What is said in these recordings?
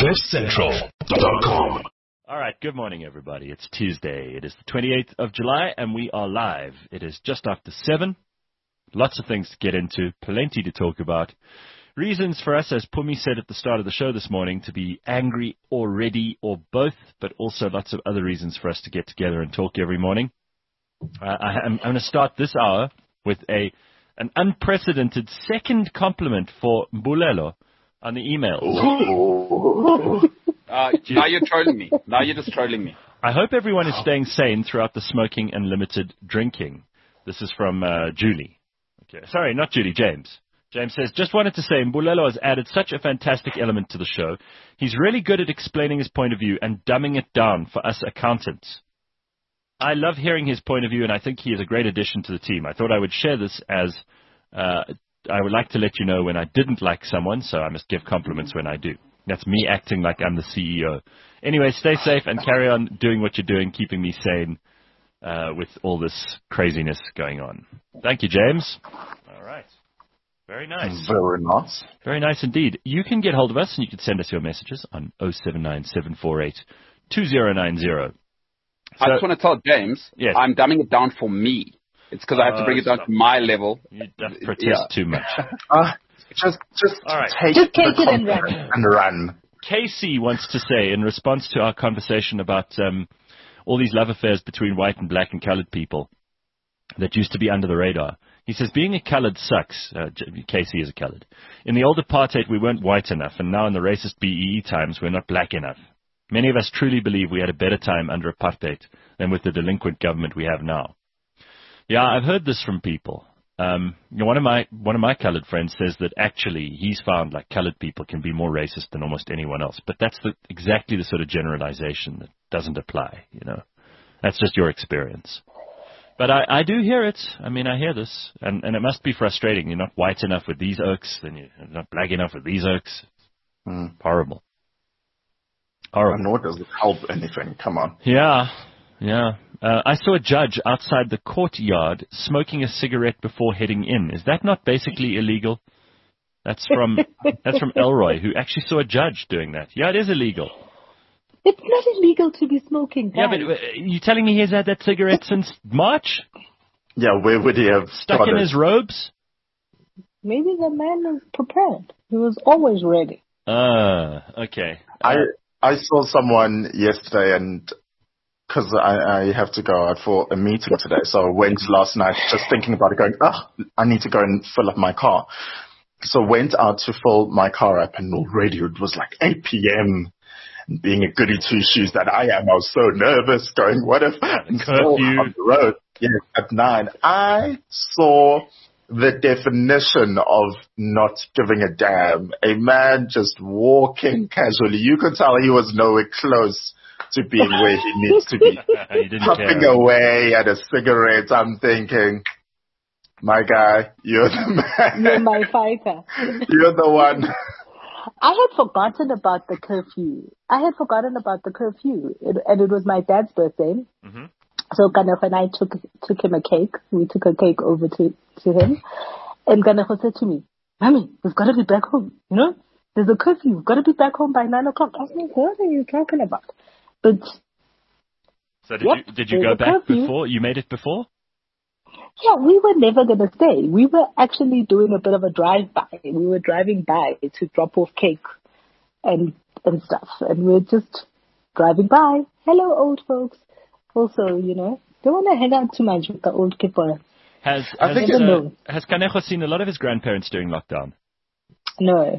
CliffCentral.com. All right, good morning, everybody. It's Tuesday. It is the 28th of July, and we are live. It is just after 7. Lots of things to get into, plenty to talk about. Reasons for us, as Pumi said at the start of the show this morning, to be angry already or both, but also lots of other reasons for us to get together and talk every morning. I'm going to start this hour with an unprecedented second compliment for Mbulelo on the email. Now you're trolling me. Now you're just trolling me. I hope everyone is staying sane throughout the smoking and limited drinking. This is from Julie. Okay, sorry, not Julie, James. James says, just wanted to say Mbulelo has added such a fantastic element to the show. He's really good at explaining his point of view and dumbing it down for us accountants. I love hearing his point of view, and I think he is a great addition to the team. I thought I would share this as I would like to let you know when I didn't like someone, so I must give compliments when I do. That's me acting like I'm the CEO. Anyway, stay safe and carry on doing what you're doing, keeping me sane with all this craziness going on. Thank you, James. All right. Very nice. Very nice. Very nice indeed. You can get hold of us, and you can send us your messages on 079-748-2090. I just want to tell James, yes. I'm dumbing it down for me. It's because I have to bring it down to my level. You don't protest too much. Just all right. take it and run. Casey wants to say, in response to our conversation about all these love affairs between white and black and colored people that used to be under the radar, he says, being a colored sucks. Casey is a colored. In the old apartheid, we weren't white enough, and now in the racist BEE times, we're not black enough. Many of us truly believe we had a better time under apartheid than with the delinquent government we have now. Yeah, I've heard this from people. One of my colored friends says that actually he's found like colored people can be more racist than almost anyone else. But that's exactly the sort of generalization that doesn't apply, you know. That's just your experience. But I do hear it. I mean, I hear this. And it must be frustrating. You're not white enough with these oaks, then you're not black enough with these oaks. Horrible. Horrible. Nor does it help anything. Come on. Yeah. I saw a judge outside the courtyard smoking a cigarette before heading in. Is that not basically illegal? That's from Elroy, who actually saw a judge doing that. Yeah, it is illegal. It's not illegal to be smoking. Yeah, but you telling me he's had that cigarette since March? Yeah, where would he have stuck in his robes? Maybe the man was prepared. He was always ready. Okay. I saw someone yesterday, and because I have to go out for a meeting today, so I went last night just thinking about it, going, I need to go and fill up my car. So went out to fill my car up, and already it was like 8 p.m. Being a goody two-shoes that I am, I was so nervous, going, what if I'm still on the road? Yes, at 9. I saw the definition of not giving a damn. A man just walking casually. You could tell he was nowhere close to being where he needs to be. Puffing away at a cigarette. I'm thinking, my guy, you're the man. You're my fighter. You're the one. I had forgotten about the curfew. And it was my dad's birthday. Mm-hmm. So Kaneho and I took him a cake. We took a cake over to him. And Kaneho said to me, Mommy, we've got to be back home. You know, there's a curfew. We've got to be back home by 9 o'clock. I was like, what are you talking about? But so did you go back before? You made it before? Yeah, we were never going to stay. We were actually doing a bit of a drive-by. We were driving by to drop off cake and stuff. And we were just driving by. Hello, old folks. Also, you know, don't want to hang out too much with the old people. Has Kaneho seen a lot of his grandparents during lockdown? No.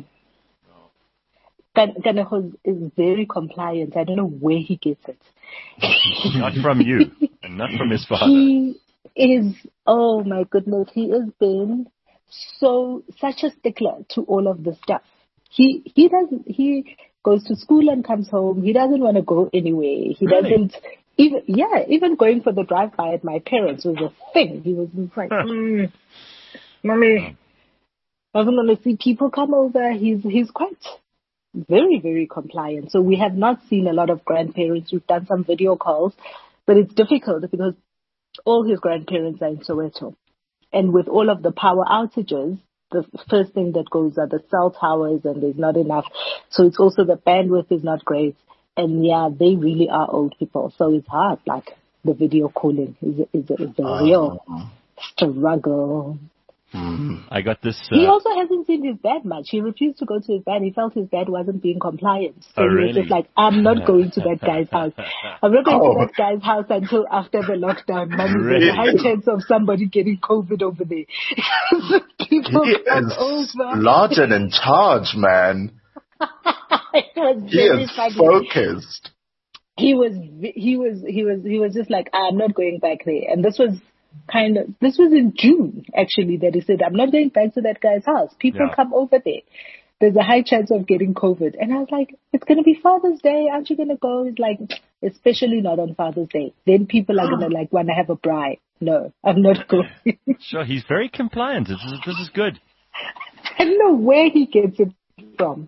Kaneho is very compliant. I don't know where he gets it. Not from you, and not from his father. He is, oh my goodness, he has been such a stickler to all of the stuff. He goes to school and comes home. He doesn't want to go anywhere. He doesn't even going for the drive-by at my parents was a thing. He was like, Mommy, I wasn't going to see people come over. He's quite very, very compliant. So we have not seen a lot of grandparents. We've done some video calls, but it's difficult because all his grandparents are in Soweto. And with all of the power outages, the first thing that goes are the cell towers, and there's not enough. So it's also the bandwidth is not great. And yeah, they really are old people. So it's hard. Like the video calling is a real struggle. I got this. He also hasn't seen his dad much. He refused to go to his dad. He felt his dad wasn't being compliant. So he was just like, I'm not going to that guy's house. I'm not going to that guy's house until after the lockdown. There's a high chance of somebody getting COVID over there. People come over. Large and in charge, man. He is focused. He was just like, I'm not going back there. And this was in June, actually, that he said, I'm not going back to that guy's house. People come over there. There's a high chance of getting COVID. And I was like, it's going to be Father's Day. Aren't you going to go? He's like, especially not on Father's Day. Then people are going to like want to have a bride. No, I'm not going. Sure, he's very compliant. This is good. I don't know where he gets it from.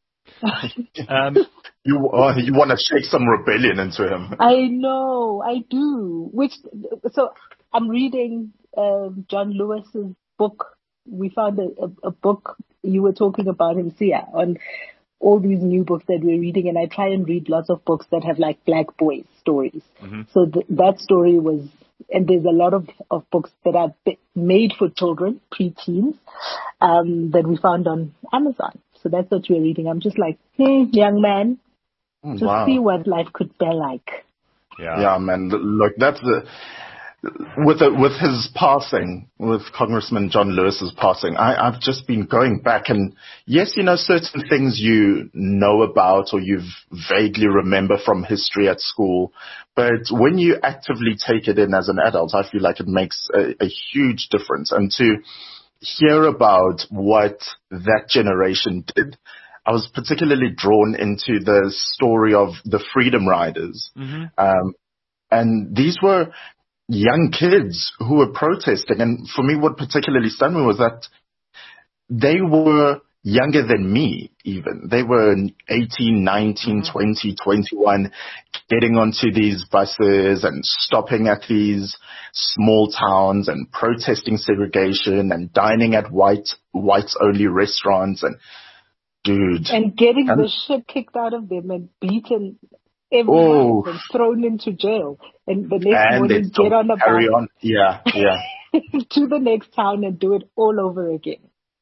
You want to shake some rebellion into him. I know, I do. So I'm reading John Lewis's book. We found a book you were talking about him, Sia, on all these new books that we're reading, and I try and read lots of books that have like black boys stories. Mm-hmm. So that story was, and there's a lot of books that are made for children, preteens, that we found on Amazon. So that's what we're reading. I'm just like, young man, just see what life could be like. Yeah, man. Look, that's with his passing, with Congressman John Lewis's passing, I've just been going back and yes, certain things you know about or you vaguely remember from history at school, but when you actively take it in as an adult, I feel like it makes a huge difference. And to hear about what that generation did, I was particularly drawn into the story of the Freedom Riders. Mm-hmm. And these were young kids who were protesting. And for me, what particularly stunned me was that they were younger than me even. They were 18, 19, 20, 21, getting onto these buses and stopping at these small towns and protesting segregation and dining at whites-only restaurants. And dude. And getting the shit kicked out of them and beaten every night and thrown into jail. And the next morning get on a bus. Yeah. To the next town and do it all over again.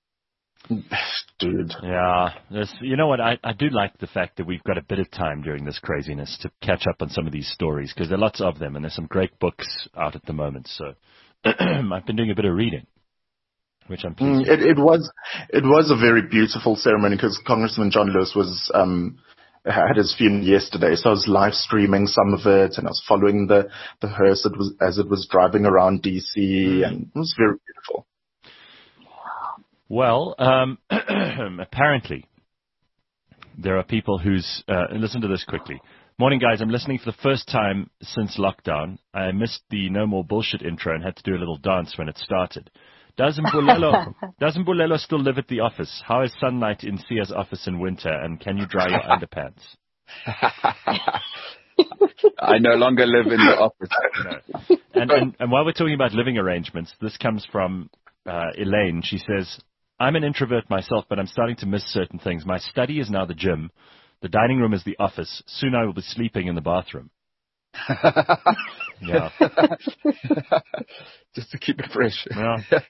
Dude. Yeah. You know what? I do like the fact that we've got a bit of time during this craziness to catch up on some of these stories, because there are lots of them and there's some great books out at the moment. So I've been doing a bit of reading, which I'm pleased with. It was a very beautiful ceremony because Congressman John Lewis was had his funeral yesterday, so I was live streaming some of it, and I was following the hearse as it was driving around DC, and it was very beautiful. Well, apparently there are people who's listen to this quickly. Morning, guys. I'm listening for the first time since lockdown. I missed the No More Bullshit intro and had to do a little dance when it started. Does Mbulelo still live at the office? How is sunlight in Sia's office in winter? And can you dry your underpants? I no longer live in the office. No. And while we're talking about living arrangements, this comes from Elaine. She says, I'm an introvert myself, but I'm starting to miss certain things. My study is now the gym. The dining room is the office. Soon I will be sleeping in the bathroom. Yeah. Just to keep it fresh. Yeah.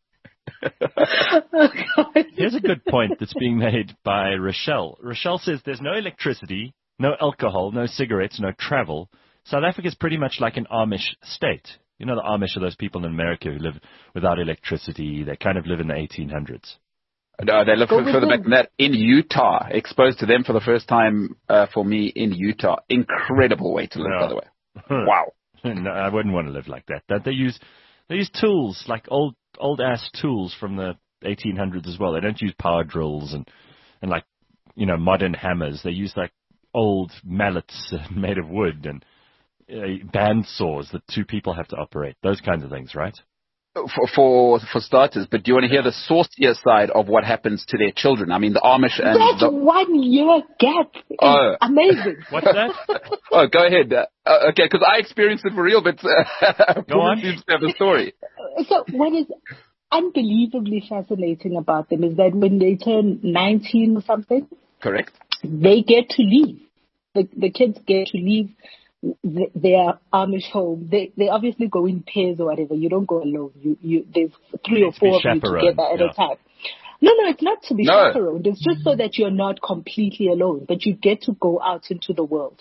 Here's a good point that's being made by Rochelle. Rochelle says there's no electricity, no alcohol, no cigarettes, no travel. South Africa is pretty much like an Amish state. You know, the Amish are those people in America who live without electricity. They kind of live in the 1800s. No, they live further back than that. In Utah, exposed to them for the first time for me in Utah. Incredible way to live, by the way. Wow. No, I wouldn't want to live like that. They use tools, like old ass tools from the 1800s as well. They don't use power drills and like, modern hammers. They use like old mallets made of wood and band saws that two people have to operate. Those kinds of things, right? For starters, but do you want to hear the saucier side of what happens to their children? I mean, the Amish and that 1 year gap is amazing. What's that? Go ahead. Okay, because I experienced it for real, but Go on. seems to have a story. So what is unbelievably fascinating about them is that when they turn 19 or something, correct, they get to leave. The kids get to leave their Amish home. They obviously go in pairs or whatever. You don't go alone. There's 3 or 4 of you together at a time. No, it's not to be chaperoned. It's just so that you're not completely alone, but you get to go out into the world.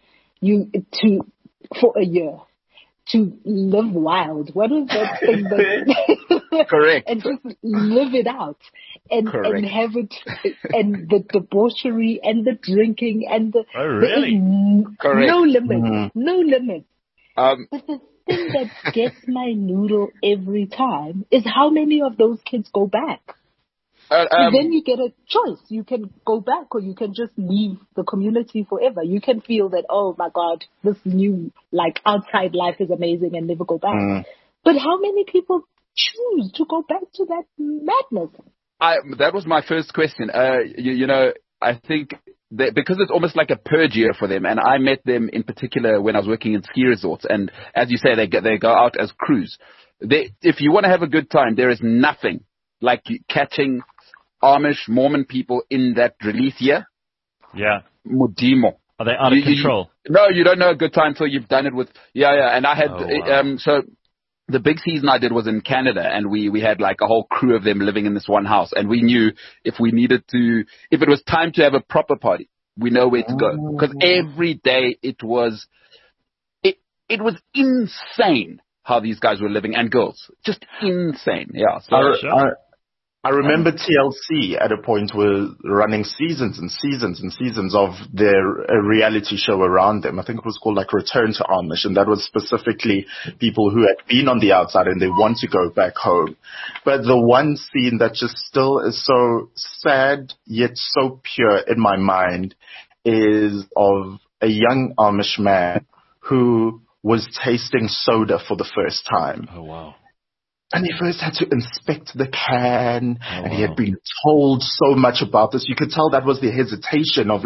For a year. To live wild. What is that thing that correct. And just live it out. And have it, and the debauchery and the drinking and the really? No limit. No limit. But the thing that gets my noodle every time is how many of those kids go back. And then you get a choice. You can go back or you can just leave the community forever. You can feel that, oh my God, this new, outside life is amazing and never go back. But how many people choose to go back to that madness? That was my first question. I think that because it's almost like a purge year for them, and I met them in particular when I was working in ski resorts, and as you say, they go out as crews. If you want to have a good time, there is nothing like catching Amish, Mormon people in that release year. Yeah. Mudimo. Are they out of control? No, you don't know a good time till you've done it with, and I had, so the big season I did was in Canada, and we had a whole crew of them living in this one house, and we knew if it was time to have a proper party, we know where to go. Because every day it was insane how these guys were living, and girls. Just insane, yeah. So, I remember TLC at a point were running seasons and seasons and seasons of their reality show around them. I think it was called Return to Amish, and that was specifically people who had been on the outside and they want to go back home. But the one scene that just still is so sad yet so pure in my mind is of a young Amish man who was tasting soda for the first time. Oh, wow. And he first had to inspect the can, and he had been told so much about this. You could tell that was the hesitation of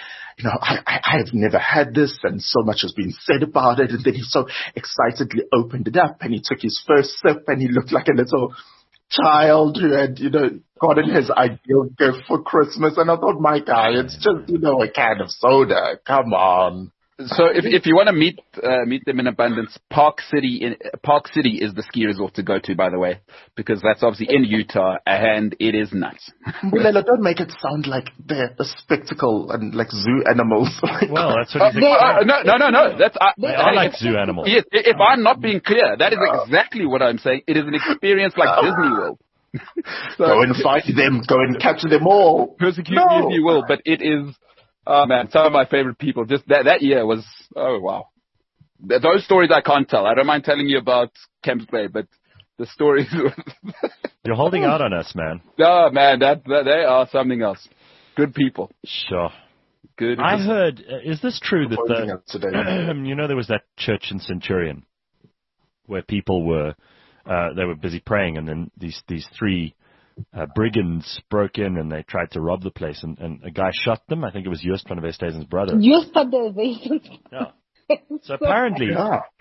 I've never had this, and so much has been said about it. And then he so excitedly opened it up, and he took his first sip, and he looked like a little child who had, gotten his ideal gift for Christmas. And I thought, my guy, it's just, a can of soda. Come on. So if you want to meet them in abundance, Park City is the ski resort to go to, by the way, because that's obviously in Utah, and it is nuts. Bulela, don't make it sound like they're a spectacle and like zoo animals. Well, that's what he's No. I like zoo animals. Yes, if I'm not being clear, that is exactly what I'm saying. It is an experience like Disney World. So, go and fight them. Go and capture them all. Persecute me if you will, but it is. Oh man, some of my favorite people. Just that year was, oh wow. Those stories I can't tell. I don't mind telling you about Camps Bay, but the stories. You're holding out on us, man. Oh man, that they are something else. Good people. Sure. Good. I heard. Is this true that there was that church in Centurion where people were they were busy praying, and then these 3 brigands broke in and they tried to rob the place, and a guy shot them. I think it was Joost van der Westhuizen's brother. Joost van der Westhuizen. Yeah. So apparently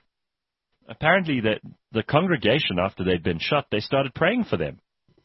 that the congregation, after they'd been shot, they started praying for them.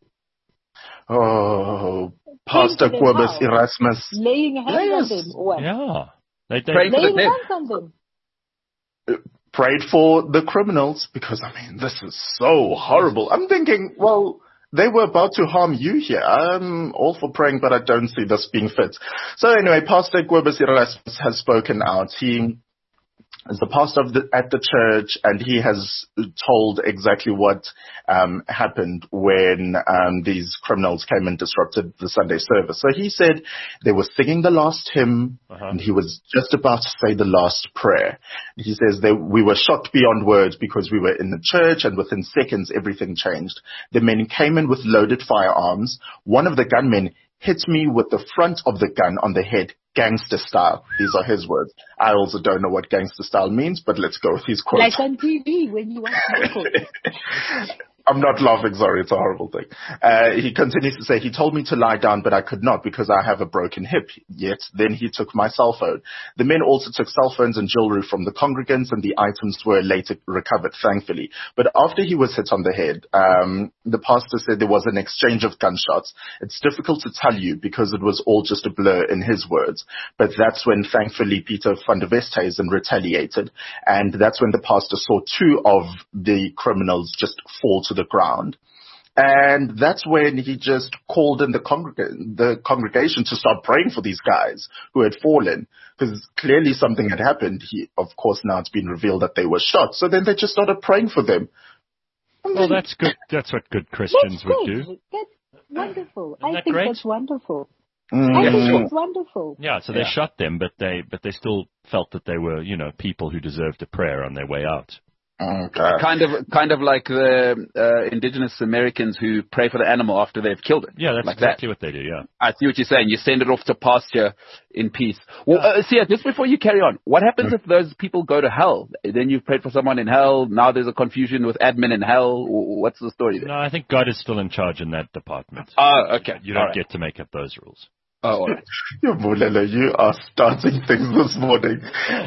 Oh, Pastor Quibus Erasmus. Laying hands on them. What? Yeah. They prayed laying hands on them. Prayed for the criminals, because, this is so horrible. I'm thinking, well, they were about to harm you here. I'm all for praying, but I don't see this being fit. So anyway, Pastor Quibus Erasmus has spoken out. He is the pastor at the church, and he has told exactly what happened when these criminals came and disrupted the Sunday service. So he said they were singing the last hymn, and he was just about to say the last prayer. He says we were shocked beyond words because we were in the church, and within seconds everything changed. The men came in with loaded firearms. One of the gunmen hit me with the front of the gun on the head, gangster style. These are his words. I also don't know what gangster style means, but let's go with his quote. Like on TV when you watch I'm not laughing, sorry, it's a horrible thing. He continues to say, he told me to lie down, but I could not because I have a broken hip. Yet, then he took my cell phone. The men also took cell phones and jewelry from the congregants, and the items were later recovered, thankfully. But after he was hit on the head, the pastor said there was an exchange of gunshots. It's difficult to tell you because it was all just a blur in his words. But that's when, thankfully, Pieter van der Westhuizen retaliated. And that's when the pastor saw two of the criminals just fall to the ground. And that's when he just called in the congregation to start praying for these guys who had fallen, because clearly something had happened. Of course, now it's been revealed that they were shot. So then they just started praying for them. Well, that's good. That's what good Christians would do. That's wonderful. Isn't I that think great? that's wonderful. I think it's wonderful. Yeah, so they shot them, but they still felt that they were, people who deserved a prayer on their way out. Okay. Kind of like the indigenous Americans who pray for the animal after they've killed it. Yeah, that's like exactly that. what they do, yeah. I see what you're saying. You send it off to pasture in peace. Well, Sia, just before you carry on, what happens if those people go to hell? Then you've prayed for someone in hell. Now there's a confusion with admin in hell. What's the story there? No, I think God is still in charge in that department. Oh, okay. You don't get to make up those rules. Oh, all right. You are starting things this morning.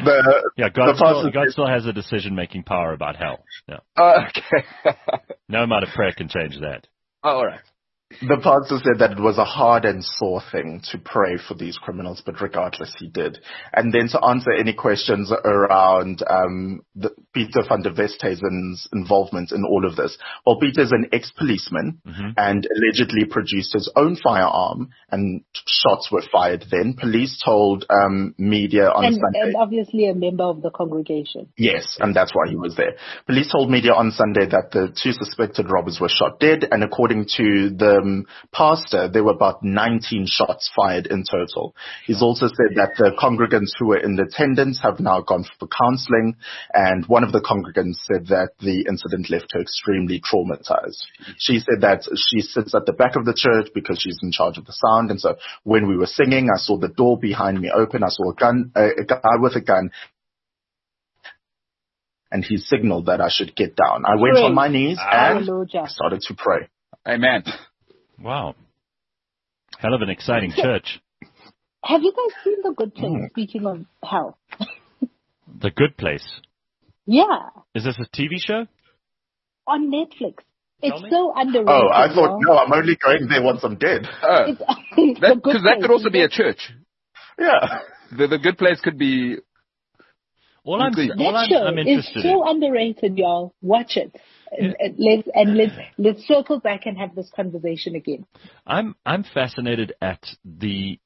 God still has a decision-making power about hell. Yeah. Okay. No amount of prayer can change that. Oh, all right. The pastor said that it was a hard and sore thing to pray for these criminals, but regardless, he did. And then to answer any questions around Pieter van der Westhuizen's involvement in all of this. Well, Pieter's an ex-policeman and allegedly produced his own firearm, and shots were fired then. Police told media on Sunday. And obviously a member of the congregation. Yes, and that's why he was there. Police told media on Sunday that the two suspected robbers were shot dead, and according to the pastor, there were about 19 shots fired in total. He's also said that the congregants who were in attendance have now gone for counseling, and one of the congregants said that the incident left her extremely traumatized. She said that she sits at the back of the church because she's in charge of the sound, and so when we were singing, I saw the door behind me open. I saw a guy with a gun, and he signaled that I should get down. I went on my knees and started to pray. Amen. Wow. Hell of an exciting church. Have you guys seen The Good Place, speaking of hell? The Good Place? Yeah. Is this a TV show? On Netflix. It's so underrated. Oh, I thought, no, I'm only going there once I'm dead. Because that could also be a church. Yeah. The Good Place could be... I'm interested It's so underrated, y'all. Watch it. Let's circle back and have this conversation again. I'm fascinated at the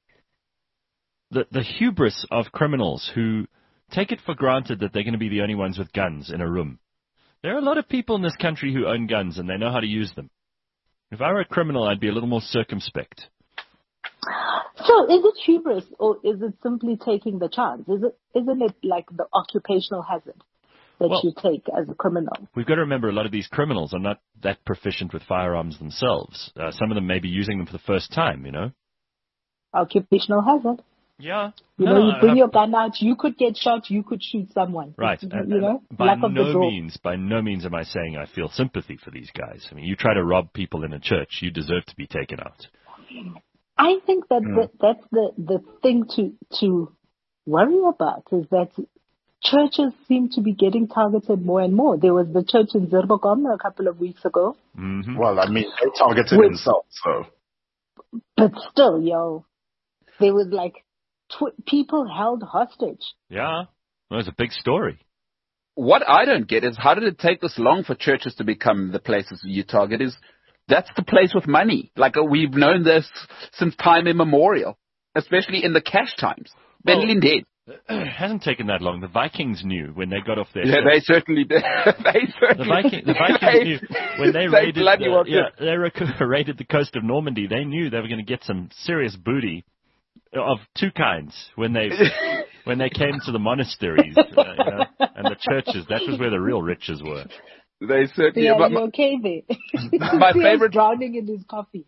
hubris of criminals who take it for granted that they're going to be the only ones with guns in a room. There are a lot of people in this country who own guns and they know how to use them. If I were a criminal, I'd be a little more circumspect. So is it hubris or is it simply taking the chance? Isn't it like the occupational hazard that you take as a criminal? We've got to remember a lot of these criminals are not that proficient with firearms themselves. Some of them may be using them for the first time, Occupational hazard. Yeah. You bring your gun out, you could get shot, you could shoot someone. Right. By no means am I saying I feel sympathy for these guys. I mean, you try to rob people in a church, you deserve to be taken out. I think that that's the thing to worry about is that churches seem to be getting targeted more and more. There was the church in Zerbogom a couple of weeks ago. Mm-hmm. Well, I mean, they targeted themselves, so. But still, there was like people held hostage. Yeah, that was a big story. What I don't get is how did it take this long for churches to become the places you target? That's the place with money. Like we've known this since time immemorial, especially in the cash times. It hasn't taken that long. The Vikings knew when they got off their ship. They certainly did. The Vikings knew when they raided the coast of Normandy. They knew they were going to get some serious booty of two kinds when they came to the monasteries and the churches. That was where the real riches were. They certainly. Yeah, you're okay there. My favorite drowning in his coffee.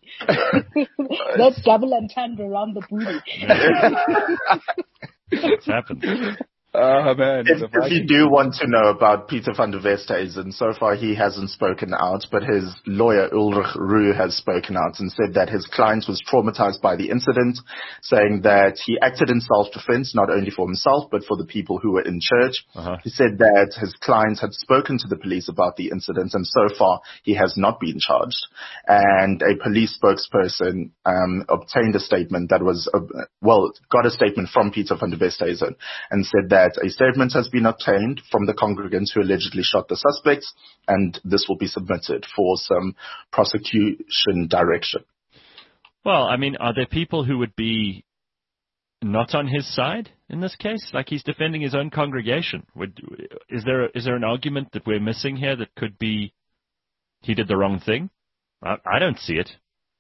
That's double entendre around the booty. It's happened. Oh, man. If you do want to know about Peter van der Westhuizen, so far he hasn't spoken out, but his lawyer Ulrich Roux has spoken out and said that his client was traumatized by the incident, saying that he acted in self-defense, not only for himself, but for the people who were in church. He said that his client had spoken to the police about the incident, and so far he has not been charged. And a police spokesperson obtained a statement that was, got a statement from Peter van der Westhuizen and said that a statement has been obtained from the congregants who allegedly shot the suspects, and this will be submitted for some prosecution direction. Well, I mean, are there people who would be not on his side in this case? Like, he's defending his own congregation. Is there an argument that we're missing here that could be he did the wrong thing? I don't see it.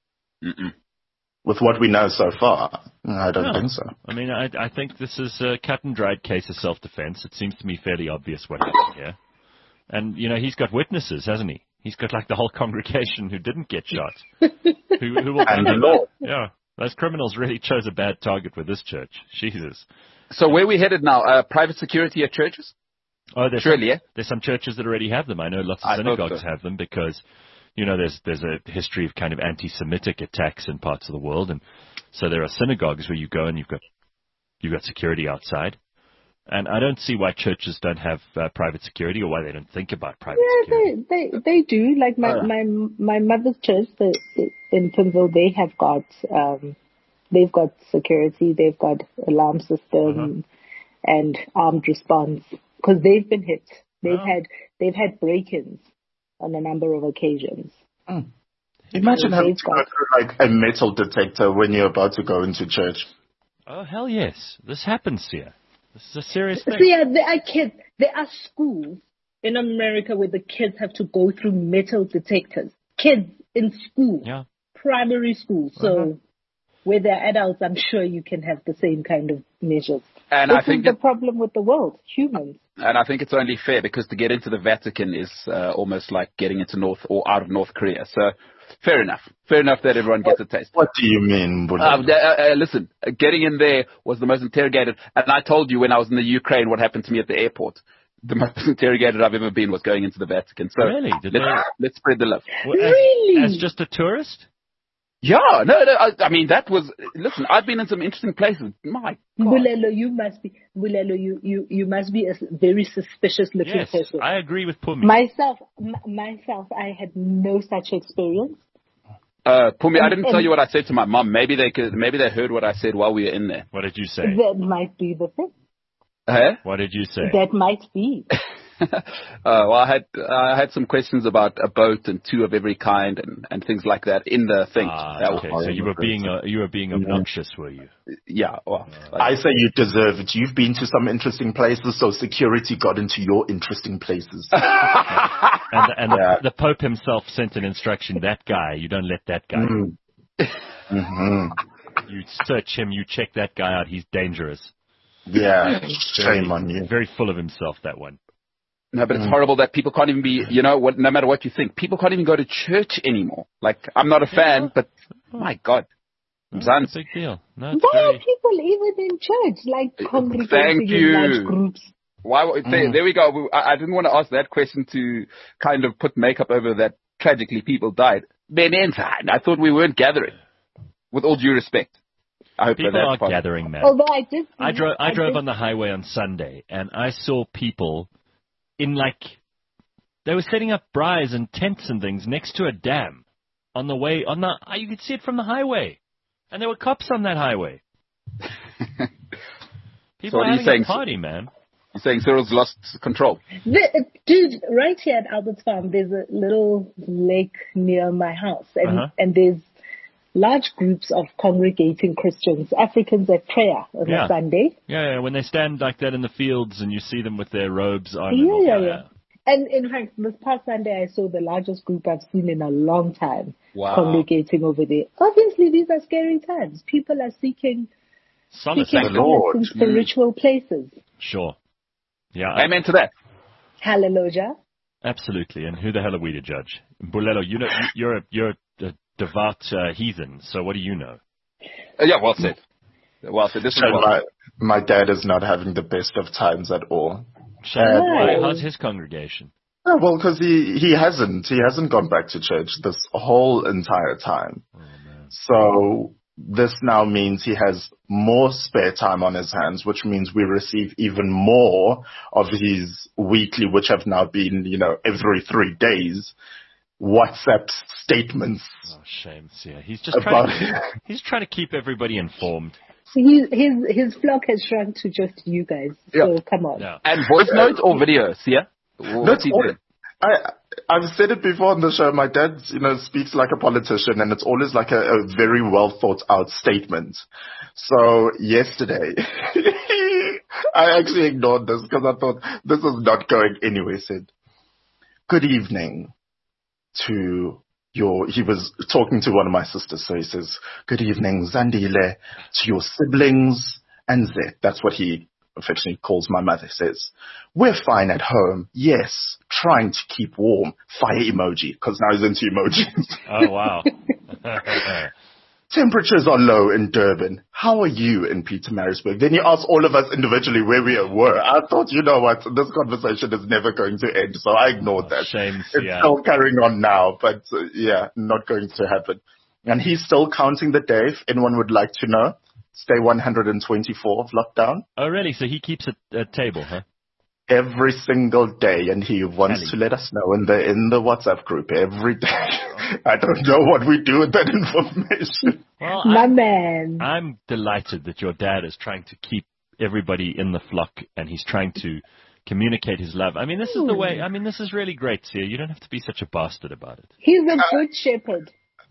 With what we know so far, I don't think so. I mean, I think this is a cut and dried case of self-defense. It seems to me fairly obvious what happened here. And, he's got witnesses, hasn't he? He's got, like, the whole congregation who didn't get shot. who will and the law. Yeah. Those criminals really chose a bad target with this church. Jesus. So where are we headed now? Private security at churches? Oh, Surely, there's some churches that already have them. I know lots of synagogues have them because... there's a history of kind of anti-Semitic attacks in parts of the world, and so there are synagogues where you go and you've got security outside, and I don't see why churches don't have private security or why they don't think about private security. Yeah, they do. Like my mother's church in Pimville, they've got security, they've got alarm system and armed response because they've been hit. They've had break-ins on a number of occasions. Imagine having to go through like a metal detector when you're about to go into church. Oh, hell yes. This happens here. This is a serious thing. So yeah, there are schools in America where the kids have to go through metal detectors. Kids in school. Yeah. Primary school. So where they're adults, I'm sure you can have the same kind of measures. And this I think is the problem with the world, humans. And I think it's only fair because to get into the Vatican is almost like getting into out of North Korea. So fair enough. Fair enough that everyone gets a taste. What do you mean, listen, getting in there was the most interrogated. And I told you when I was in the Ukraine what happened to me at the airport. The most interrogated I've ever been was going into the Vatican. So really? Let's spread the love. Well, really? As just a tourist? Yeah, no, I mean, that was, listen, I've been in some interesting places. My God. Bulelo, you must be a very suspicious looking person. I agree with Pumi. Myself, I had no such experience. Pumi, I didn't tell you what I said to my mom. Maybe they heard what I said while we were in there. What did you say? That might be the thing. What did you say? That might be. Well, I had some questions about a boat and two of every kind and things like that in the thing. Okay. So you were being obnoxious, were you? Yeah. Well, I say you deserve it. You've been to some interesting places, so security got into your interesting places. And the Pope himself sent an instruction. That guy, you don't let that guy. You search him. You check that guy out. He's dangerous. Yeah. Shame on you. Very full of himself, that one. No, but it's horrible that people can't even be, no matter what you think, people can't even go to church anymore. Like, I'm not a fan, but my God. It's a big deal. No, why are people even in church, like congregating in large groups? There we go. I didn't want to ask that question to kind of put makeup over that tragically people died. I thought we weren't gathering. With all due respect. I hope people are gathering, man. Although I drove on the highway on Sunday, and I saw people they were setting up braais and tents and things next to a dam on the way, you could see it from the highway. And there were cops on that highway. People are having a party, man. You're saying Cyril's lost control? Dude, right here at Albert's Farm, there's a little lake near my house. And there's large groups of congregating Christians, Africans at prayer on a Sunday. Yeah, when they stand like that in the fields and you see them with their robes on. Yeah. And in fact, this past Sunday, I saw the largest group I've seen in a long time congregating over there. Obviously, these are scary times. People are seeking solace in spiritual places. Sure. Yeah. Amen to that. Hallelujah. Absolutely. And who the hell are we to judge? Bulelo, you're a devout heathen, so what do you know? Yeah, well said. Well said. This is My dad is not having the best of times at all. Why? How's his congregation? Yeah, well, because he hasn't gone back to church this whole entire time. Oh, man. So this now means he has more spare time on his hands, which means we receive even more of his weekly, which have now been, every 3 days, WhatsApp statements. Oh, shame, Sia. He's just he's trying to keep everybody informed. So his flock has shrunk to just you guys. So come on. Yeah. And voice notes or video, Sia? That's all. I've said it before on the show. My dad, speaks like a politician, and it's always like a very well thought out statement. So yesterday, I actually ignored this because I thought this is not going anywhere. He said, "Good evening to he was talking to one of my sisters. So he says, "Good evening, Zandile, to your siblings and Zet." That's what he affectionately calls my mother. Says, "We're fine at home. Yes, trying to keep warm." Fire emoji, because now he's into emojis. Oh, wow. "Temperatures are low in Durban. How are you in Pietermaritzburg?" Then he asked all of us individually where we were. I thought, you know what, this conversation is never going to end, so I ignored that. Shame, it's still carrying on now, but not going to happen. And he's still counting the day, if anyone would like to know. It's day 124 of lockdown. Oh, really? So he keeps a table, huh? Every single day, and he wants to let us know in the WhatsApp group every day. I don't know what we do with that information. Well, my man. I'm delighted that your dad is trying to keep everybody in the flock, and he's trying to communicate his love. I mean, this is the way. I mean, this is really great, Sia. You don't have to be such a bastard about it. He's a good shepherd.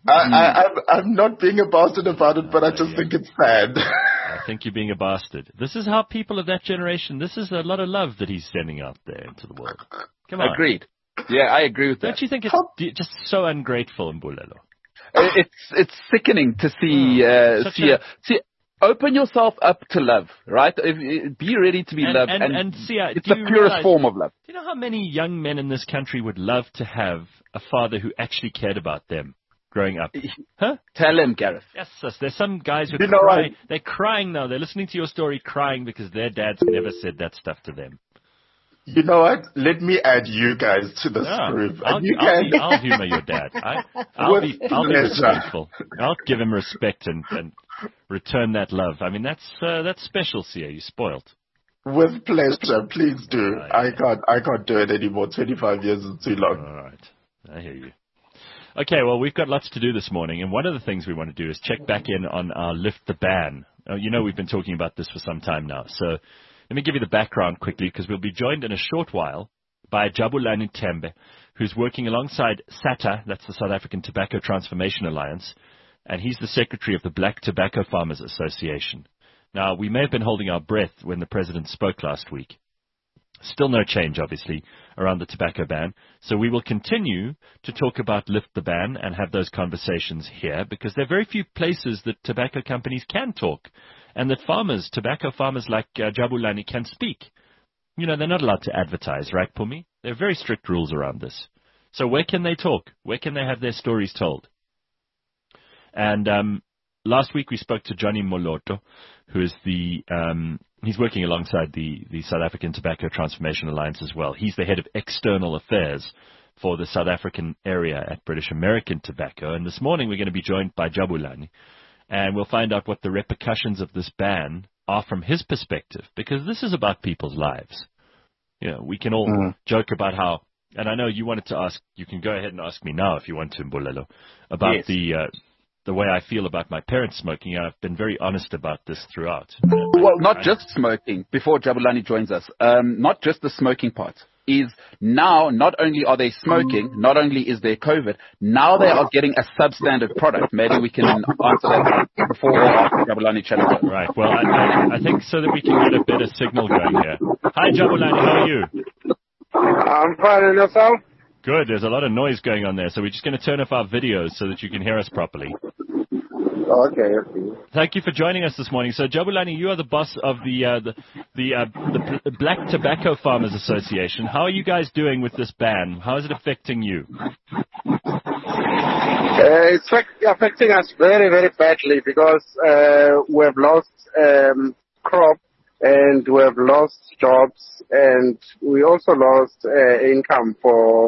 I'm not being a bastard about it, but I just think it's sad. I think you're being a bastard. This is how people of that generation, this is a lot of love that he's sending out there into the world. Come on. Agreed. Yeah, I agree with that. Don't you think it's just so ungrateful, Mbulelo? It's sickening to see, open yourself up to love, right? Be ready to be loved. And Sia, it's the purest form of love. Do you know how many young men in this country would love to have a father who actually cared about them growing up? Huh? Tell him, Gareth. Yes, there's some guys who cry. They're crying now. They're listening to your story crying because their dads never said that stuff to them. You know what? Let me add you guys to this group. I'll humor your dad. I'll be respectful. I'll give him respect and return that love. I mean, that's special, Sia. You're spoiled. With pleasure. Please do. I can't do it anymore. 25 years is too long. All right. I hear you. Okay, well, we've got lots to do this morning, and one of the things we want to do is check back in on our Lift the Ban. We've been talking about this for some time now, so let me give you the background quickly, because we'll be joined in a short while by Jabulani Tembe, who's working alongside SATA, that's the South African Tobacco Transformation Alliance, and he's the secretary of the Black Tobacco Farmers Association. Now, we may have been holding our breath when the president spoke last week. Still no change, obviously, around the tobacco ban. So we will continue to talk about Lift the Ban and have those conversations here, because there are very few places that tobacco companies can talk and that tobacco farmers like Jabulani can speak. They're not allowed to advertise, right, Pumi? There are very strict rules around this. So where can they talk? Where can they have their stories told? And last week we spoke to Johnny Moloto, who is he's working alongside the South African Tobacco Transformation Alliance as well. He's the head of external affairs for the South African area at British American Tobacco. And this morning we're going to be joined by Jabulani, and we'll find out what the repercussions of this ban are from his perspective, because this is about people's lives. We can all joke about how, and I know you wanted to ask, you can go ahead and ask me now if you want to, Mbulelo, about the way I feel about my parents smoking. I've been very honest about this throughout. Well, not just smoking, before Jabulani joins us, not just the smoking part, is now not only are they smoking, not only is there COVID, now they are getting a substandard product. Maybe we can answer that before or after Jabulani challenges. Right, well, I think so that we can get a better signal going here. Hi, Jabulani, how are you? I'm fine, and yourself? Good. There's a lot of noise going on there, so we're just going to turn off our videos so that you can hear us properly. Okay. Thank you for joining us this morning. So, Jabulani, you are the boss of the Black Tobacco Farmers Association. How are you guys doing with this ban? How is it affecting you? It's affecting us very, very badly, because we have lost crop and we have lost jobs, and we also lost income for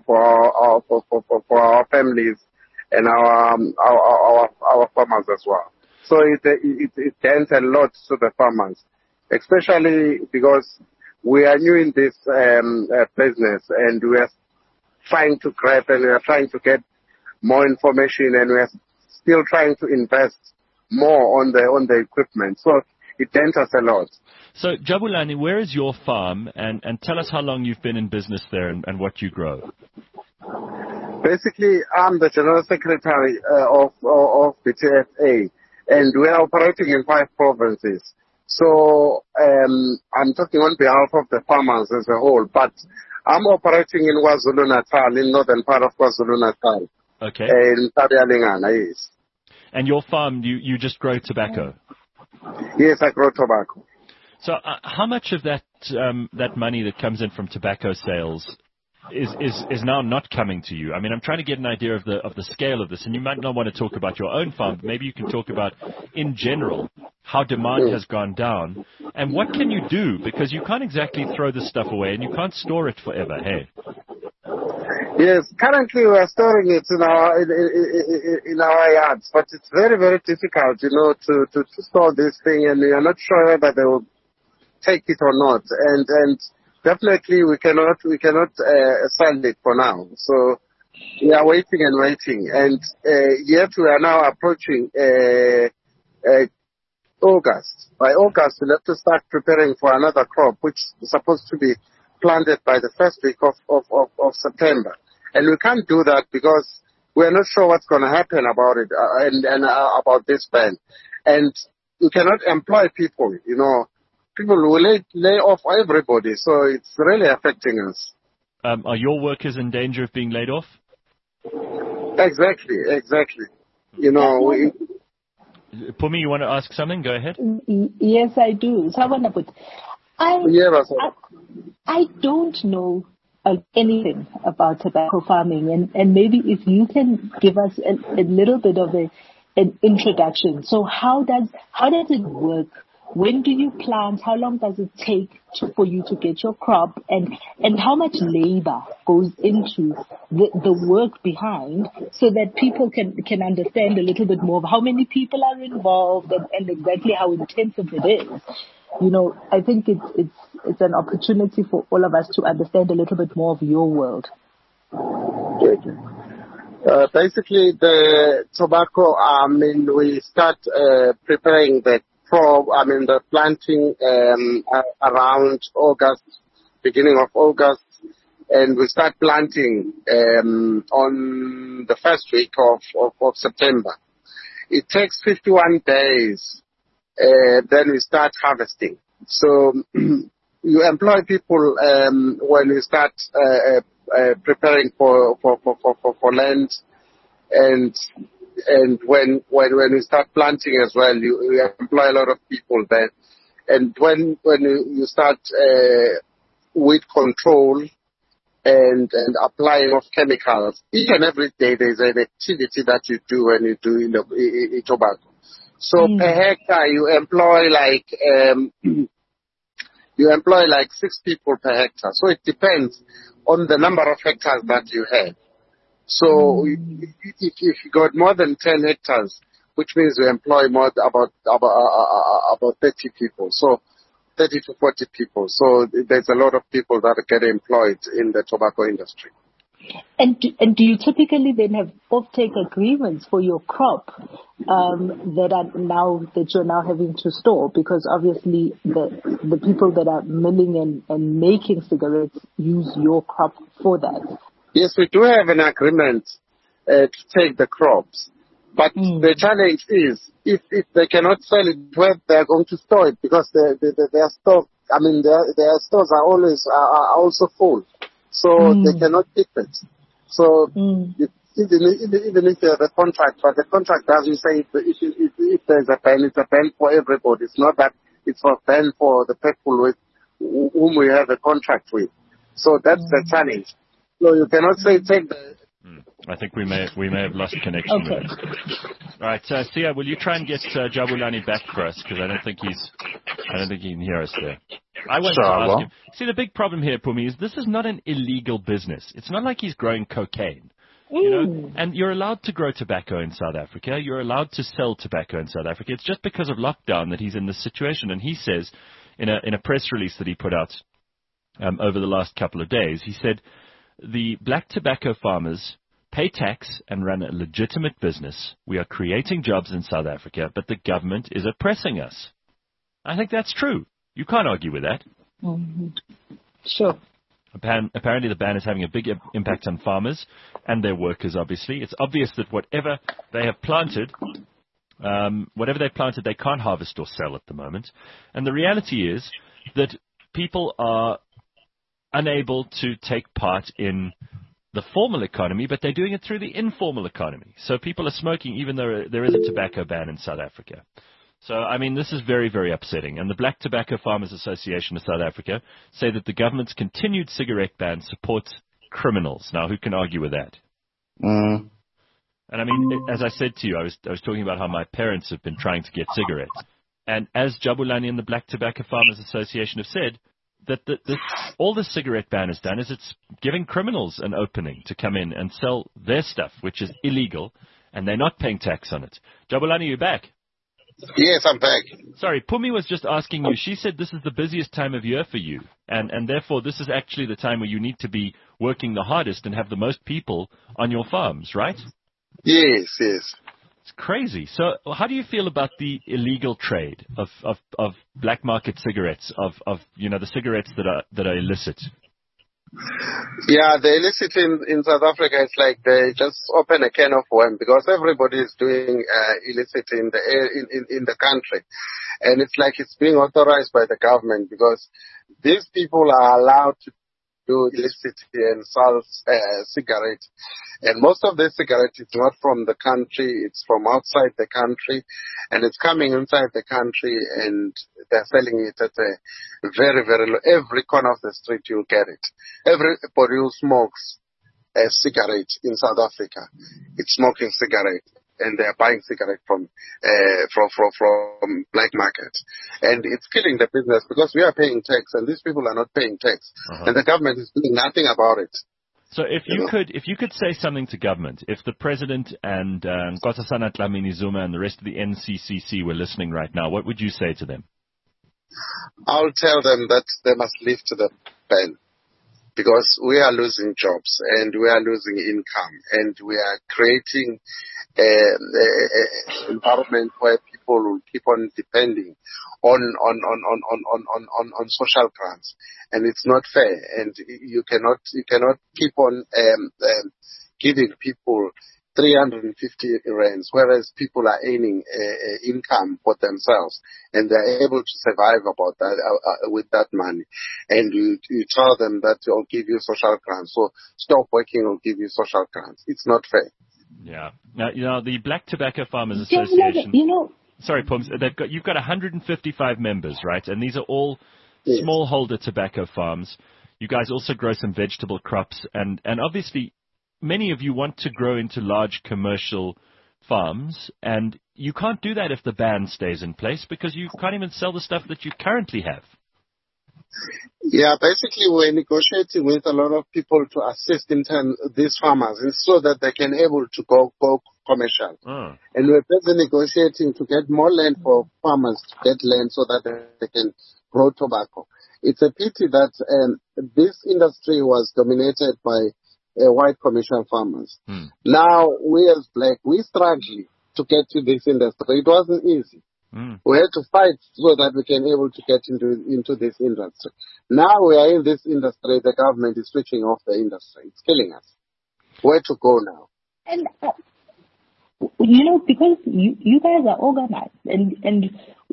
our families and our farmers as well. So it dents a lot to the farmers, especially because we are new in this business, and we are trying to grab and we are trying to get more information, and we are still trying to invest more on the equipment. So it dents us a lot. So, Jabulani, where is your farm? And tell us how long you've been in business there and what you grow. Basically, I'm the General Secretary of BTFA, and we are operating in 5 provinces. So I'm talking on behalf of the farmers as a whole, but I'm operating in KwaZulu-Natal, in northern part of KwaZulu-Natal. Okay. In Tabialingana, yes. And your farm, you just grow tobacco? Yes, I grow tobacco. So how much of that money that comes in from tobacco sales is now not coming to you? I mean, I'm trying to get an idea of the scale of this, and you might not want to talk about your own farm, but maybe you can talk about, in general, how demand has gone down, and what can you do? Because you can't exactly throw this stuff away, and you can't store it forever, hey? Yes, currently we are storing it in our yards, but it's very, very difficult, to store this thing, and we are not sure whether they will take it or not, and definitely we cannot sell it for now. So we are waiting and waiting, and yet we are now approaching August. By August, we'll have to start preparing for another crop, which is supposed to be planted by the first week of September. And we can't do that because we're not sure what's going to happen about it and about this ban. And you cannot employ people, People will lay off everybody, so it's really affecting us. Are your workers in danger of being laid off? Exactly. Pumi, you want to ask something? Go ahead. Yes, I do. I don't know anything about tobacco farming, and maybe if you can give us a little bit of an introduction. So how does it work? When do you plant? How long does it take for you to get your crop? And how much labor goes into the work behind, so that people can understand a little bit more of how many people are involved and exactly how intensive it is? I think it's an opportunity for all of us to understand a little bit more of your world. Basically, the tobacco, we start preparing the planting around August, beginning of August, and we start planting on the first week of September. It takes 51 days, then we start harvesting. So you employ people when you start preparing for land, and when you start planting as well, you employ a lot of people there. And when you start weed control and applying of chemicals, each and every day there's an activity that you do when you do in tobacco. So per hectare you employ like 6 people per hectare. So it depends on the number of hectares that you have. So if you got more than 10 hectares, which means you employ about 30 people, so 30 to 40 people. So there's a lot of people that get employed in the tobacco industry. And do you typically then have off-take agreements for your crop that you're now having to store? Because obviously the people that are milling and making cigarettes use your crop for that. Yes, we do have an agreement to take the crops, but the challenge is if they cannot sell it, where they're going to store it, because their stores are always also full, so they cannot keep it. So even if you have a contract, but the contract doesn't say if there's a ban, it's a ban for everybody. It's not that it's a ban for the people with whom we have a contract with. So that's the challenge. So you cannot say take I think we may have lost connection with him. All right, Sia, will you try and get Jabulani back for us, because I don't think he can hear us there. I wanted to ask him. See, the big problem here, Pumi, is this is not an illegal business. It's not like he's growing cocaine. You know, and you're allowed to grow tobacco in South Africa. You're allowed to sell tobacco in South Africa. It's just because of lockdown that he's in this situation. And he says, in a press release that he put out over the last couple of days, he said the black tobacco farmers pay tax and run a legitimate business. We are creating jobs in South Africa, but the government is oppressing us. I think that's true. You can't argue with that. Mm-hmm. Sure. Apparently the ban is having a big impact on farmers and their workers, obviously. It's obvious that whatever they've planted, they can't harvest or sell at the moment. And the reality is that people are unable to take part in the formal economy, but they're doing it through the informal economy. So people are smoking even though there is a tobacco ban in South Africa. So, I mean, this is very, very upsetting. And the Black Tobacco Farmers Association of South Africa say that the government's continued cigarette ban supports criminals. Now, who can argue with that? Mm. And, I mean, as I said to you, I was talking about how my parents have been trying to get cigarettes. And as Jabulani and the Black Tobacco Farmers Association have said, that all the cigarette ban has done is it's giving criminals an opening to come in and sell their stuff, which is illegal, and they're not paying tax on it. Jabulani, you back? Yes, I'm back. Sorry, Pumi was just asking you. She said this is the busiest time of year for you, and therefore this is actually the time where you need to be working the hardest and have the most people on your farms, right? Yes, yes. It's crazy. So how do you feel about the illegal trade of black market cigarettes, of the cigarettes that are illicit? Yeah, the illicit in South Africa, it's like they just open a can of worms because everybody is doing illicit in the country. And it's like it's being authorized by the government because these people are allowed to do illicit and sell cigarettes. And most of the cigarettes is not from the country, it's from outside the country, and it's coming inside the country, and they're selling it at a very, very low. Every corner of the street you'll get it. Everybody who smokes a cigarette in South Africa, it's smoking cigarette, and they're buying cigarette from black market. And it's killing the business because we are paying tax, and these people are not paying tax. Uh-huh. And the government is doing nothing about it. So if you could say something to government, if the president and Nkosazana Dlamini-Zuma and the rest of the NCCC were listening right now, what would you say to them? I'll tell them that they must lift the ban because we are losing jobs and we are losing income and we are creating an environment where people will keep on depending on social grants, and it's not fair. And you cannot keep on giving people 350 rands, whereas people are earning income for themselves, and they're able to survive about that with that money. And you tell them that I'll give you social grants, so stop working, I'll give you social grants. It's not fair. Yeah. Now, the Black Tobacco Farmers Association. Sorry, Pums. You've got 155 members, right? And these are all smallholder tobacco farms. You guys also grow some vegetable crops, and obviously, many of you want to grow into large commercial farms, and you can't do that if the ban stays in place because you can't even sell the stuff that you currently have. Yeah, basically we're negotiating with a lot of people to assist in turn these farmers so that they can able to go commercial. Oh. And we're busy negotiating to get more land for farmers to get land so that they can grow tobacco. It's a pity that this industry was dominated by white commercial farmers. Now we as black, we struggle to get to this industry. It wasn't easy. We had to fight so that we can able to get into this industry. Now we are in this industry, the government is switching off the industry. It's killing us. Where to go now? And, because you guys are organized and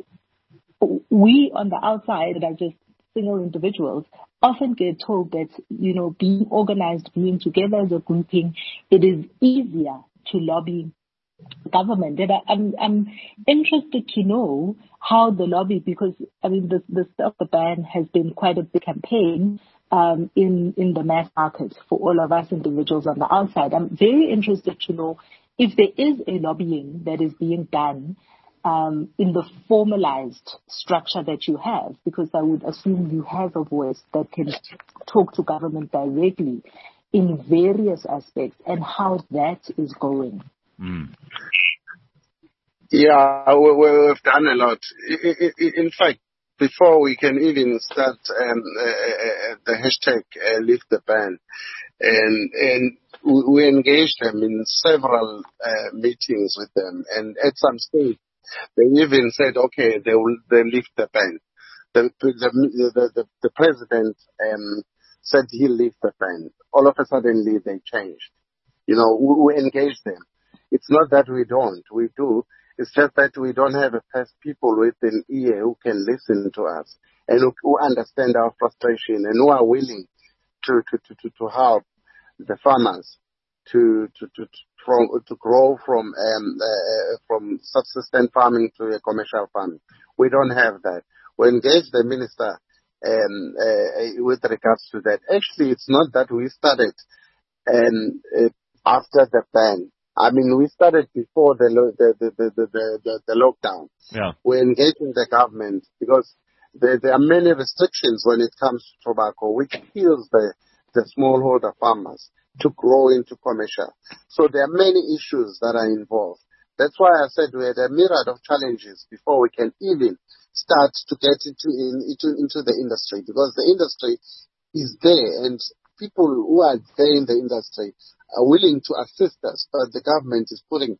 we on the outside are just single individuals often get told that, being organized, being together as a grouping, it is easier to lobby government. And I'm interested to know how the lobby, because the stuff, the ban has been quite a big campaign. in the mass market for all of us individuals on the outside. I'm very interested to know if there is a lobbying that is being done in the formalized structure that you have, because I would assume you have a voice that can talk to government directly in various aspects, and how that is going. Yeah, we've done a lot. In fact, before we can even start the hashtag Lift the Ban, and we engaged them in several meetings with them, and at some stage they even said, okay, they lift the ban. The president said he'll lift the ban. All of a sudden they changed. We engaged them. It's not that we don't. We do. It's just that we don't have people with an ear who can listen to us and who understand our frustration and who are willing to help the farmers to grow from subsistence farming to a commercial farming. We don't have that. We engage the minister with regards to that. Actually, it's not that we started after the ban. I mean, we started before the lockdown. Yeah. We're engaging the government because there are many restrictions when it comes to tobacco, which kills the smallholder farmers to grow into commercial. So there are many issues that are involved. That's why I said we had a myriad of challenges before we can even start to get into the industry, because the industry is there and people who are there in the industry are willing to assist us, but the government is putting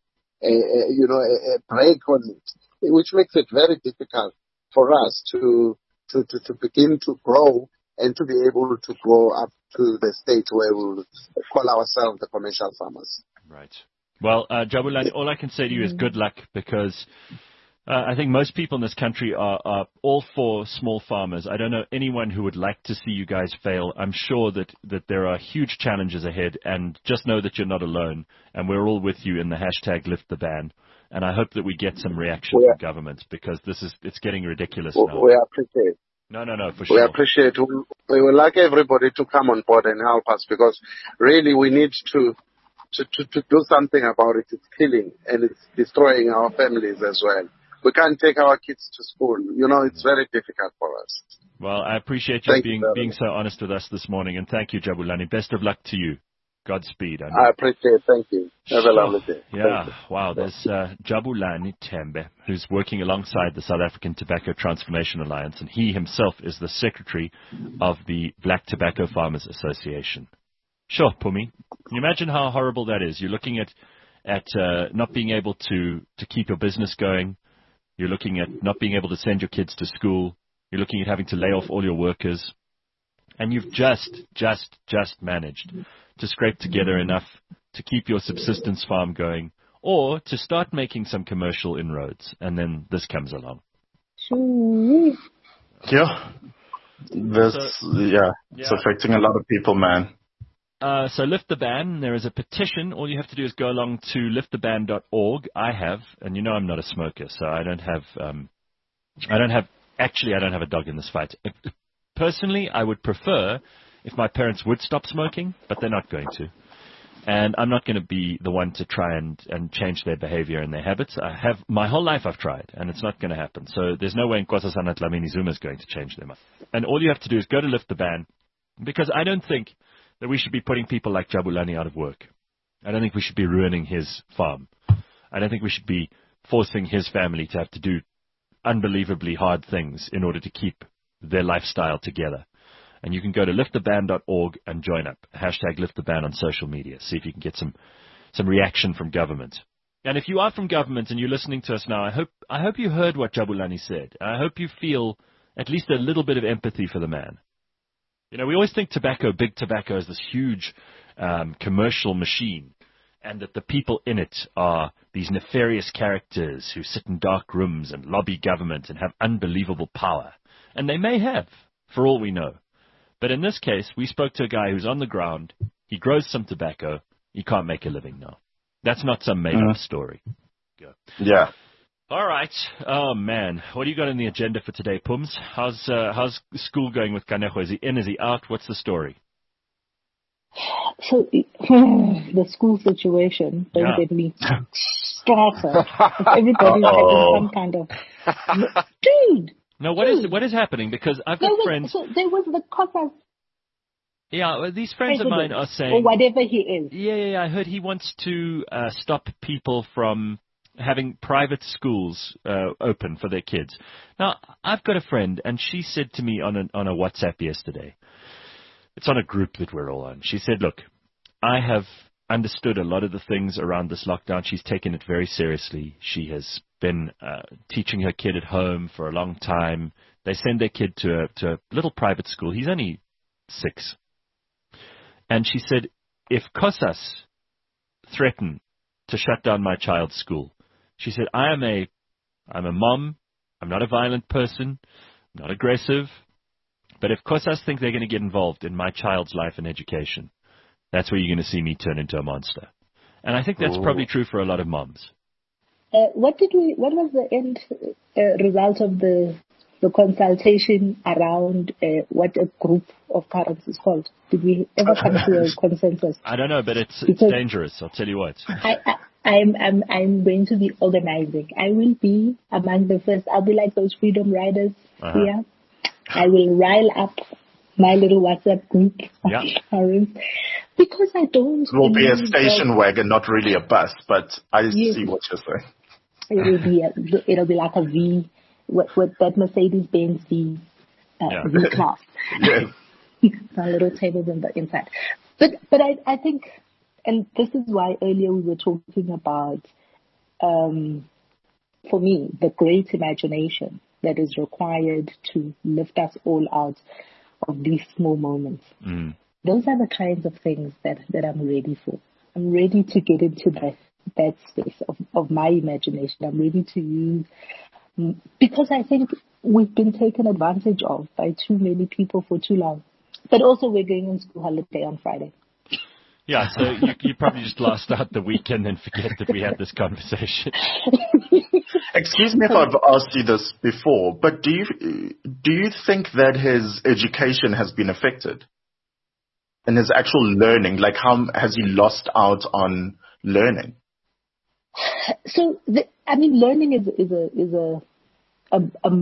a brake on it, which makes it very difficult for us to begin to grow and to be able to grow up to the state where we will call ourselves the commercial farmers. Right. Well, Jabulani, all I can say to you is good luck, because I think most people in this country are all for small farmers. I don't know anyone who would like to see you guys fail. I'm sure that there are huge challenges ahead, and just know that you're not alone, and we're all with you in the hashtag Lift the Ban. And I hope that we get some reaction from government, because it's getting ridiculous now. We appreciate. No, for sure. We appreciate. We would like everybody to come on board and help us, because really we need to do something about it. It's killing and it's destroying our families as well. We can't take our kids to school. It's very difficult for us. Well, I appreciate you being so honest with us this morning, and thank you, Jabulani. Best of luck to you. Godspeed. I appreciate it. Thank you. Have a lovely day. Yeah, wow. There's Jabulani Tembe, who's working alongside the South African Tobacco Transformation Alliance, and he himself is the secretary of the Black Tobacco Farmers Association. Sure, Pumi. Can you imagine how horrible that is? You're looking at not being able to keep your business going. You're looking at not being able to send your kids to school. You're looking at having to lay off all your workers. And you've just managed to scrape together enough to keep your subsistence farm going, or to start making some commercial inroads. And then this comes along. Yeah. It's affecting a lot of people, man. So Lift the Ban, there is a petition. All you have to do is go along to lifttheban.org. I have, and I'm not a smoker, so I don't have a dog in this fight. Personally, I would prefer if my parents would stop smoking, but they're not going to. And I'm not going to be the one to try and change their behavior and their habits. My whole life I've tried, and it's not going to happen. So there's no way Nkosazana Dlamini Zuma is going to change them. And all you have to do is go to Lift the Ban, because I don't think that we should be putting people like Jabulani out of work. I don't think we should be ruining his farm. I don't think we should be forcing his family to have to do unbelievably hard things in order to keep their lifestyle together. And you can go to lifttheban.org and join up. Hashtag Lift the Ban on social media. See if you can get some reaction from government. And if you are from government and you're listening to us now, I hope you heard what Jabulani said. I hope you feel at least a little bit of empathy for the man. We always think big tobacco is this huge commercial machine, and that the people in it are these nefarious characters who sit in dark rooms and lobby government and have unbelievable power. And they may have, for all we know. But in this case, we spoke to a guy who's on the ground. He grows some tobacco. He can't make a living now. That's not some made-up story. Yeah. All right. Oh, man. What do you got on the agenda for today, Pums? How's school going with Kanejo? Is he in? Is he out? What's the story? So, the school situation, don't get me started. Everybody's having some kind of... Dude! No, what is happening? Because I've got friends... So there was the Kossas. Yeah, well, these friends of mine are saying... Or whatever he is. Yeah, I heard he wants to stop people from having private schools open for their kids. Now, I've got a friend, and she said to me on a WhatsApp yesterday, it's on a group that we're all on, she said, look, I have understood a lot of the things around this lockdown. She's taken it very seriously. She has been teaching her kid at home for a long time. They send their kid to a little private school. He's only 6. And she said, if Kossas threaten to shut down my child's school, she said, I'm a mom. I'm not a violent person. I'm not aggressive. But if Kossas think they're going to get involved in my child's life and education, that's where you're going to see me turn into a monster. And I think that's probably true for a lot of moms. What was the end result of the consultation around what a group of parents is called? Did we ever come to a consensus? I don't know, but it's dangerous. I'll tell you what. I'm going to be organizing. I will be among the first. I'll be like those freedom riders here. I will rile up my little WhatsApp group of parents because I don't. It will be a station wagon, not really a bus, but I see what you're saying. It'll be like a V. With that Mercedes-Benz V class. Yes. Our little tables in the inside. But I think, and this is why earlier we were talking about, for me, the great imagination that is required to lift us all out of these small moments. Mm. Those are the kinds of things that I'm ready for. I'm ready to get into that space of my imagination. I'm ready to use... Because I think we've been taken advantage of by too many people for too long. But also we're going on school holiday on Friday. Yeah, so you probably just lost out the weekend and forget that we had this conversation. Excuse me if I've asked you this before, but do you think that his education has been affected? And his actual learning, like how has he lost out on learning? So, learning is a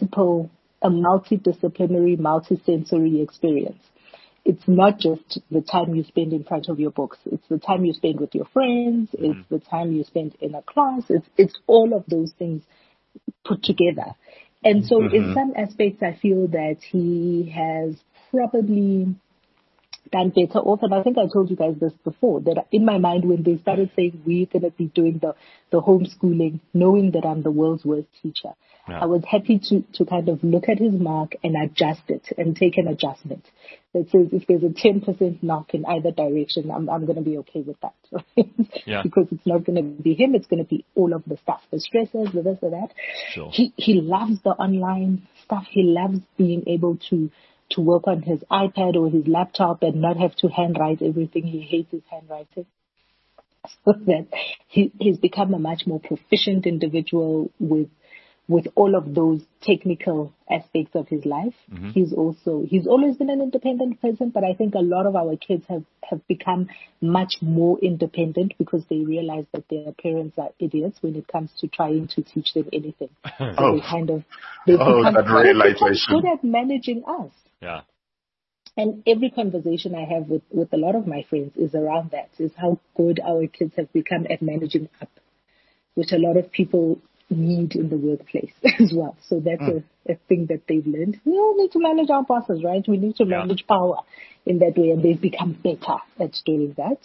multidisciplinary, multisensory experience. It's not just the time you spend in front of your books. It's the time you spend with your friends. Mm-hmm. It's the time you spend in a class. It's all of those things put together. And so in some aspects, I feel that he has probably done better off. And I think I told you guys this before, that in my mind, when they started saying we're going to be doing the homeschooling, knowing that I'm the world's worst teacher, I was happy to kind of look at his mark and adjust it and take an adjustment that says if there's a 10% knock in either direction, I'm going to be okay with that. Right? Yeah. Because it's not going to be him, it's going to be all of the stuff, the stressors, the this or that. Sure. He loves the online stuff. He loves being able to work on his iPad or his laptop and not have to handwrite everything. He hates his handwriting. So that he's become a much more proficient individual with all of those technical aspects of his life. Mm-hmm. He's always been an independent person, but I think a lot of our kids have become much more independent because they realize that their parents are idiots when it comes to trying to teach them anything. So they become good at managing us. Yeah. And every conversation I have with a lot of my friends is around that, is how good our kids have become at managing up, which a lot of people need in the workplace as well. So that's a thing that they've learned. We all need to manage our bosses, right? We need to manage power in that way, and they've become better at doing that.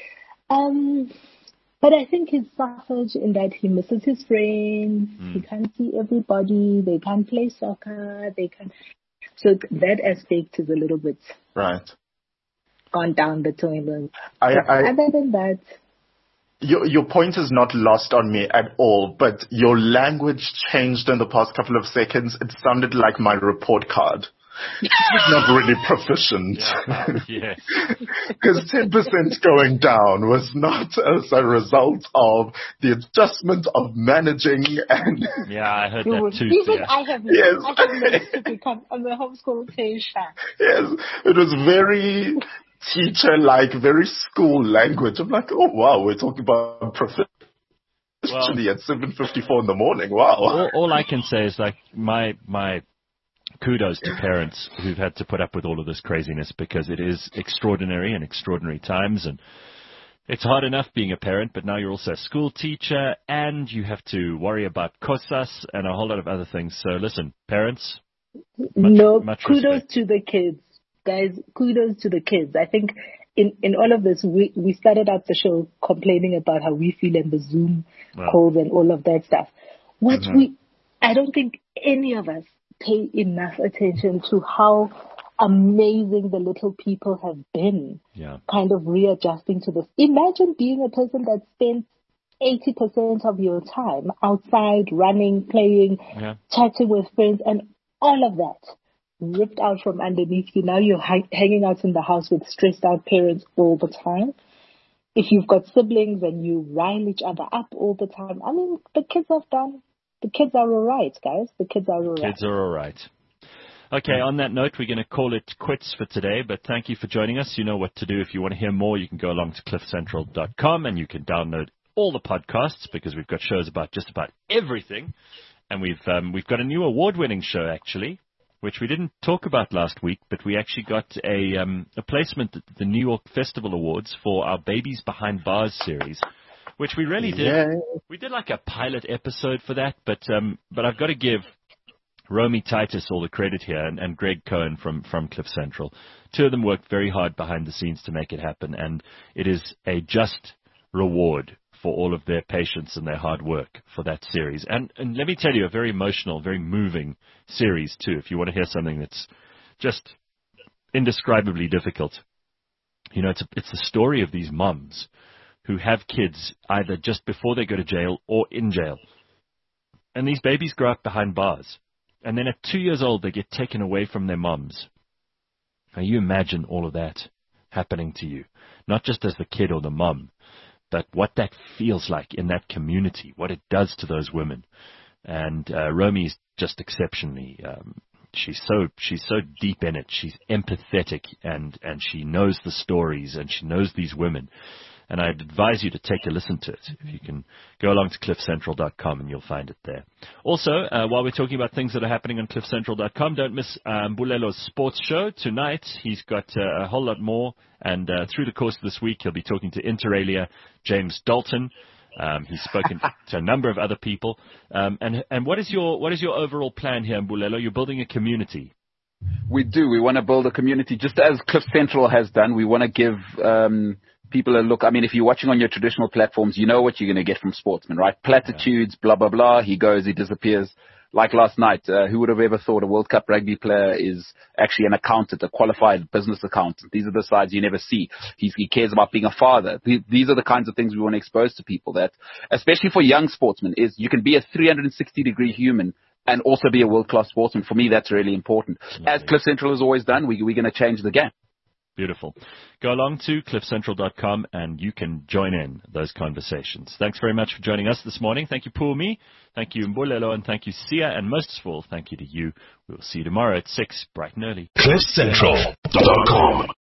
But I think he's suffered in that he misses his friends. He can't see everybody. They can't play soccer. So that aspect is a little bit gone down the toilet. Other than that, your point is not lost on me at all, but your language changed in the past couple of seconds. It sounded like my report card. not really proficient. Yes. Because 10% going down was not as a result of the adjustment of managing and... Yeah, I heard that too. Even yeah. I have learned to become a homeschool teacher. Yes, it was very teacher-like, very school language. I'm like, oh wow, we're talking about proficiency at 7:54 in the morning. Wow. All I can say is like my kudos to parents who've had to put up with all of this craziness, because it is extraordinary and extraordinary times, and it's hard enough being a parent, but now you're also a school teacher and you have to worry about cosas and a whole lot of other things. So listen, parents, much kudos respect. to the kids. Guys, kudos to the kids. I think in all of this, we started out the show complaining about how we feel in the Zoom calls and all of that stuff. I don't think any of us pay enough attention to how amazing the little people have been, kind of readjusting to this. Imagine being a person that spends 80% of your time outside, running, playing, chatting with friends, and all of that ripped out from underneath you. Now you're hanging out in the house with stressed out parents all the time. If you've got siblings and you rile each other up all the time, I mean, the kids are all right, guys. The kids are all right. Kids are all right. Okay, on that note, we're going to call it quits for today, but thank you for joining us. You know what to do. If you want to hear more, you can go along to cliffcentral.com and you can download all the podcasts, because we've got shows about just about everything. And we've got a new award-winning show, actually, which we didn't talk about last week, but we actually got a placement at the New York Festival Awards for our Babies Behind Bars series, which we really did. Yeah. We did like a pilot episode for that, but I've got to give Romy Titus all the credit here, and Greg Cohen from Cliff Central. Two of them worked very hard behind the scenes to make it happen, and it is a just reward for all of their patience and their hard work for that series. And let me tell you, a very emotional, very moving series too, if you want to hear something that's just indescribably difficult. You know, it's the story of these mums who have kids either just before they go to jail or in jail. And these babies grow up behind bars. And then at 2 years old, they get taken away from their moms. Now, you imagine all of that happening to you, not just as the kid or the mom, but what that feels like in that community, what it does to those women. And Romy's just exceptionally, she's so deep in it. She's empathetic, and she knows the stories, and she knows these women. And I'd advise you to take a listen to it. If you can go along to cliffcentral.com and you'll find it there. Also, while we're talking about things that are happening on cliffcentral.com, don't miss Mbulelo's sports show tonight. He's got a whole lot more. And through the course of this week, he'll be talking to inter alia James Dalton. He's spoken to a number of other people. And what is your overall plan here, Mbulelo? You're building a community. We do. We want to build a community just as Cliff Central has done. We want to give people a look. I mean, if you're watching on your traditional platforms, you know what you're going to get from sportsmen, right? Platitudes, blah, blah, blah. He goes, he disappears. Like last night, who would have ever thought a World Cup rugby player is actually an accountant, a qualified business accountant? These are the sides you never see. He cares about being a father. These are the kinds of things we want to expose to people, that, especially for young sportsmen, is you can be a 360-degree human and also be a world-class sportsman. For me, that's really important. As Cliff Central has always done, we're going to change the game. Beautiful. Go along to cliffcentral.com and you can join in those conversations. Thanks very much for joining us this morning. Thank you, Pumi. Thank you, Mbulelo. And thank you, Sia. And most of all, thank you to you. We will see you tomorrow at 6, bright and early. cliffcentral.com